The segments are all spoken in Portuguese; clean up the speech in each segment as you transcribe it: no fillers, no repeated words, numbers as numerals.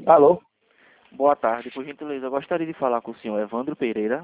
Alô? Boa tarde, por gentileza, eu gostaria de falar com o senhor Evandro Pereira.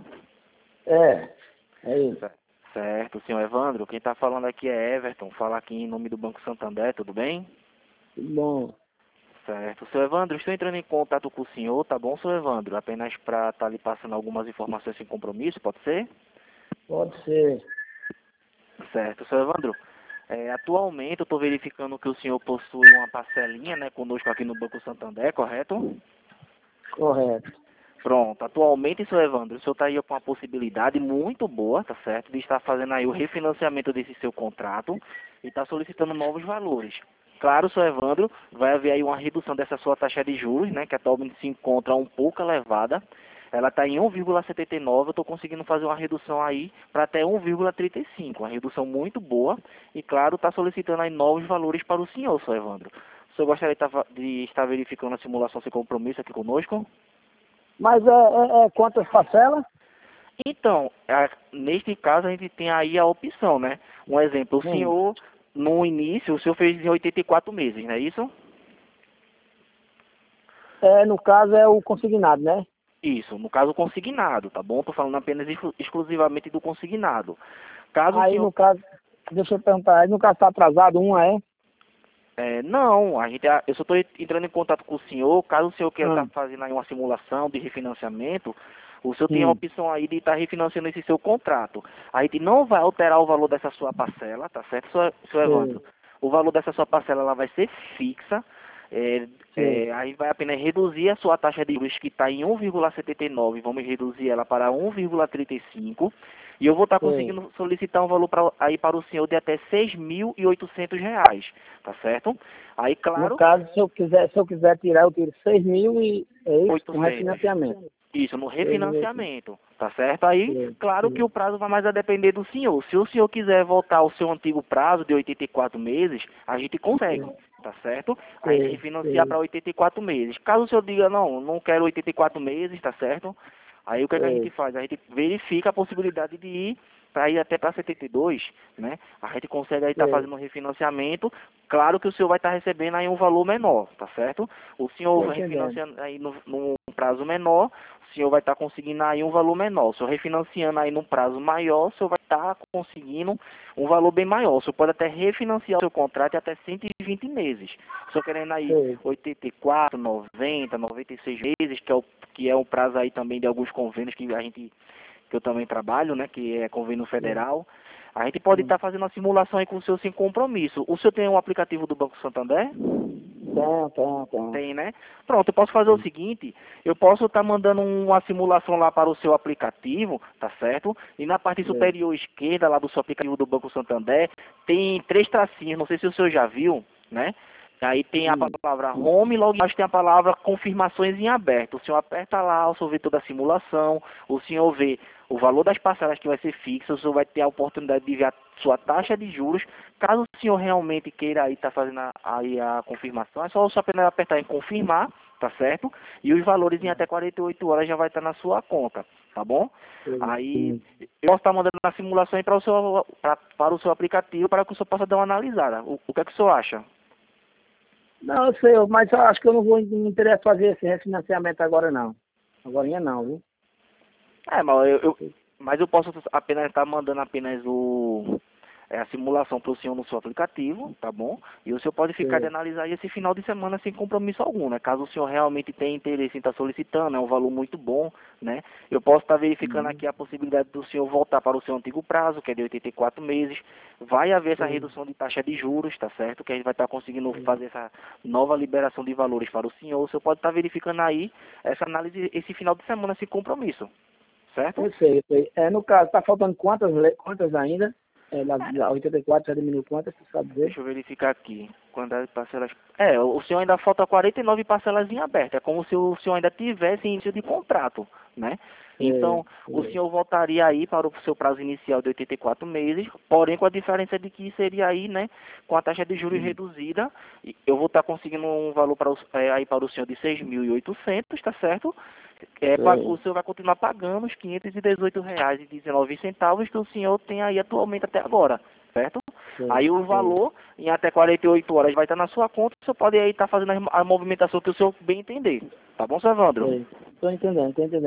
É isso. Certo, senhor Evandro, quem está falando aqui é Everton, fala aqui em nome do Banco Santander, tudo bem? Tudo bom. Certo, senhor Evandro, estou entrando em contato com o senhor, tá bom, senhor Evandro? Apenas para estar lhe passando algumas informações sem compromisso, pode ser? Pode ser. Certo, senhor Evandro, atualmente eu estou verificando que o senhor possui uma parcelinha, né, conosco aqui no Banco Santander, correto? Correto. Pronto, atualmente, senhor Evandro, o senhor está aí com uma possibilidade muito boa, tá certo, de estar fazendo aí o refinanciamento desse seu contrato e está solicitando novos valores. Claro, senhor Evandro, vai haver aí uma redução dessa sua taxa de juros, né, que atualmente se encontra um pouco elevada. Ela está em 1,79, eu estou conseguindo fazer uma redução aí para até 1,35, uma redução muito boa. E claro, está solicitando aí novos valores para o senhor, senhor Evandro. O senhor gostaria de estar verificando a simulação sem compromisso aqui conosco? Mas é quantas parcelas? Então, neste caso a gente tem aí a opção, né? Um exemplo, o senhor, no início, o senhor fez em 84 meses, não é isso? No caso é o consignado, né? Isso, no caso consignado, tá bom? Estou falando apenas exclusivamente do consignado. Caso o Aí senhor... no caso, deixa eu perguntar, aí no caso está atrasado, não, eu só estou entrando em contato com o senhor, caso o senhor queira estar Ah, fazendo aí uma simulação de refinanciamento, o senhor tem a hum, opção aí de estar refinanciando esse seu contrato. A gente não vai alterar o valor dessa sua parcela, tá certo, senhor Evandro? sei, O valor dessa sua parcela ela vai ser fixa, sei, aí vai apenas reduzir a sua taxa de juros que está em 1,79, vamos reduzir ela para 1,35, e eu vou estar sei. conseguindo solicitar um valor aí para o senhor de até R$ 6.800, tá certo? Aí, No claro, caso, se eu quiser tirar, eu tiro 6.000 e é isso, com 800. refinanciamento. Isso, no 6.800. refinanciamento, tá certo? Aí, Sei, claro que sei, o prazo vai mais a depender do senhor. Se o senhor quiser voltar ao seu antigo prazo de 84 meses, a gente consegue, tá certo? A gente sei, refinanciar sei, para 84 meses. Caso o senhor diga, não quero 84 meses, tá certo? Aí o que é que a gente sei, faz? A gente verifica a possibilidade de ir para ir até para 72, né? A gente consegue aí estar sei, fazendo um refinanciamento. Claro que o senhor vai estar recebendo aí um valor menor, tá certo? O senhor tô entendendo. refinanciando aí num prazo menor, o senhor vai estar conseguindo aí um valor menor. O senhor refinanciando aí num prazo maior, o senhor vai estar conseguindo um valor bem maior. O senhor pode até refinanciar o seu contrato até 120 meses. O senhor querendo aí Sei, 84, 90, 96 meses, que é o prazo aí também de alguns convênios que eu também trabalho, né, que é convênio sei. federal. A gente pode estar fazendo uma simulação aí com o senhor sem compromisso. O senhor tem um aplicativo do Banco Santander? Tem. Tem, né? Pronto, eu posso fazer o seguinte, eu posso estar mandando uma simulação lá para o seu aplicativo, tá certo? E na parte Sei. superior esquerda lá do seu aplicativo do Banco Santander, tem 3 tracinhos, não sei se o senhor já viu, né? Aí tem a Hum. palavra home, logo embaixo tem a palavra confirmações em aberto. O senhor aperta lá, o senhor vê toda a simulação, o senhor vê o valor das parcelas que vai ser fixa, o senhor vai ter a oportunidade de ver a sua taxa de juros. Caso o senhor realmente queira aí estar fazendo aí a confirmação, é só o senhor apenas apertar em confirmar, tá certo? E os valores em até 48 horas já vai estar na sua conta, tá bom? Sei. Aí eu posso estar mandando a simulação aí para o seu aplicativo para que o senhor possa dar uma analisada. O que é que o senhor acha? Não, eu sei, mas eu acho que eu não vou me interessar em fazer esse refinanciamento agora não. Agora não, viu? Mas eu posso apenas estar mandando apenas a simulação para o senhor no seu aplicativo, tá bom? E o senhor pode ficar de Sei. analisar esse final de semana sem compromisso algum, né? Caso o senhor realmente tenha interesse em estar solicitando, é um valor muito bom, né? Eu posso estar verificando Uhum. aqui a possibilidade do senhor voltar para o seu antigo prazo, que é de 84 meses. Vai haver essa Sei. redução de taxa de juros, tá certo? Que a gente vai estar conseguindo fazer essa nova liberação de valores para o senhor. O senhor pode estar verificando aí essa análise esse final de semana sem compromisso, certo? Eu sei. No caso, tá faltando quantas ainda? Da 84 já diminuiu quantas, você sabe dizer? Deixa eu verificar aqui. Quantidade de parcelas. O senhor ainda falta 49 parcelas em aberto. É como se o senhor ainda tivesse início de contrato, né? Sei, Então, o sei. senhor voltaria aí para o seu prazo inicial de 84 meses, porém com a diferença de que seria aí, né, com a taxa de juros Hum. reduzida, eu vou estar conseguindo um valor aí para o senhor de 6.800, tá certo? O senhor vai continuar pagando os R$ 518,19 que o senhor tem aí atualmente até agora, certo? Aí o valor, em até 48 horas, vai estar na sua conta, o senhor pode aí estar fazendo a movimentação que o senhor bem entender. Tá bom, seu Evandro? Estou entendendo,